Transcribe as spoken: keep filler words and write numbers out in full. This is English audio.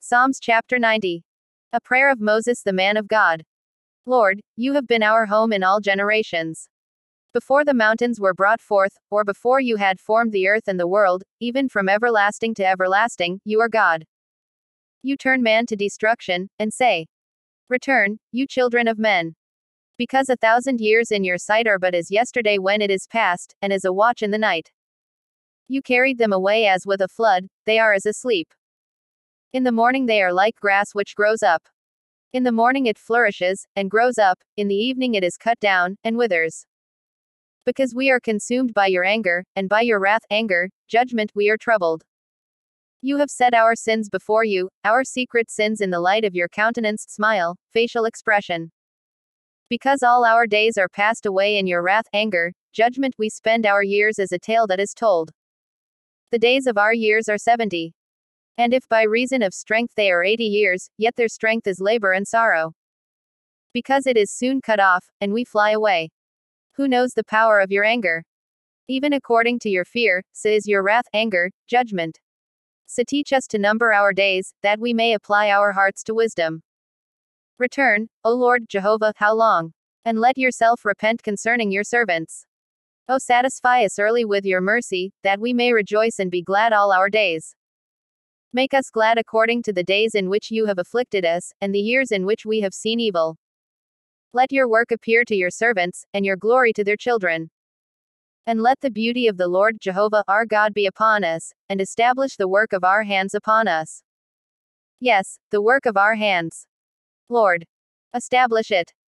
Psalms chapter ninety. A prayer of Moses the man of God. Lord, you have been our home in all generations. Before the mountains were brought forth, or before you had formed the earth and the world, even from everlasting to everlasting, you are God. You turn man to destruction, and say, return, you children of men. Because a thousand years in your sight are but as yesterday when it is past, and as a watch in the night. You carried them away as with a flood, they are as asleep. In the morning they are like grass which grows up. In the morning it flourishes, and grows up, in the evening it is cut down, and withers. Because we are consumed by your anger, and by your wrath, anger, judgment, we are troubled. You have set our sins before you, our secret sins in the light of your countenance, smile, facial expression. Because all our days are passed away in your wrath, anger, judgment, we spend our years as a tale that is told. The days of our years are seventy. And if by reason of strength they are eighty years, yet their strength is labor and sorrow. Because it is soon cut off, and we fly away. Who knows the power of your anger? Even according to your fear, so is your wrath, anger, judgment. So teach us to number our days, that we may apply our hearts to wisdom. Return, O Lord Jehovah, how long? And let yourself repent concerning your servants. O satisfy us early with your mercy, that we may rejoice and be glad all our days. Make us glad according to the days in which you have afflicted us, and the years in which we have seen evil. Let your work appear to your servants, and your glory to their children. And let the beauty of the Lord Jehovah our God be upon us, and establish the work of our hands upon us. Yes, the work of our hands. Lord, establish it.